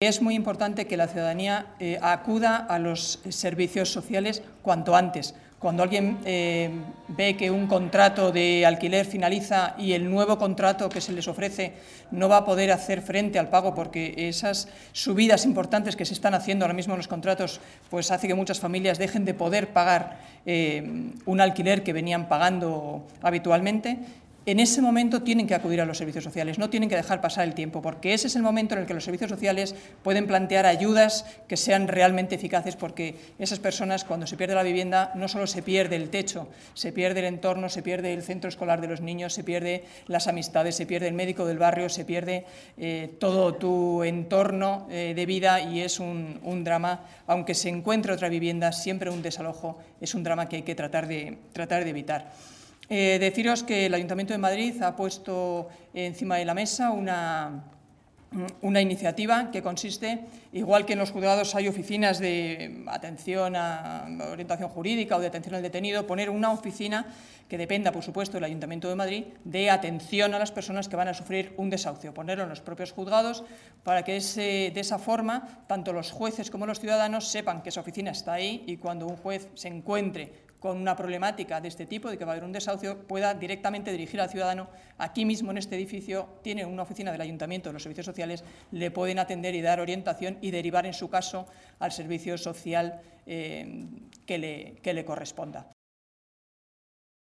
Es muy importante que la ciudadanía acuda a los servicios sociales cuanto antes. Cuando alguien ve que un contrato de alquiler finaliza y el nuevo contrato que se les ofrece no va a poder hacer frente al pago porque esas subidas importantes que se están haciendo ahora mismo en los contratos pues hace que muchas familias dejen de poder pagar un alquiler que venían pagando habitualmente. En ese momento tienen que acudir a los servicios sociales, no tienen que dejar pasar el tiempo, porque ese es el momento en el que los servicios sociales pueden plantear ayudas que sean realmente eficaces, porque esas personas, cuando se pierde la vivienda, no solo se pierde el techo, se pierde el entorno, se pierde el centro escolar de los niños, se pierde las amistades, se pierde el médico del barrio, se pierde todo tu entorno de vida y es un drama. Aunque se encuentre otra vivienda, siempre un desalojo es un drama que hay que tratar de evitar. Deciros que el Ayuntamiento de Madrid ha puesto encima de la mesa una iniciativa que consiste, igual que en los juzgados hay oficinas de atención a orientación jurídica o de atención al detenido, poner una oficina que dependa, por supuesto, del Ayuntamiento de Madrid, de atención a las personas que van a sufrir un desahucio, ponerlo en los propios juzgados para que de esa forma tanto los jueces como los ciudadanos sepan que esa oficina está ahí y cuando un juez se encuentre con una problemática de este tipo, de que va a haber un desahucio, pueda directamente dirigir al ciudadano. Aquí mismo en este edificio tiene una oficina del Ayuntamiento, de los servicios sociales, le pueden atender y dar orientación y derivar en su caso al servicio social que le corresponda.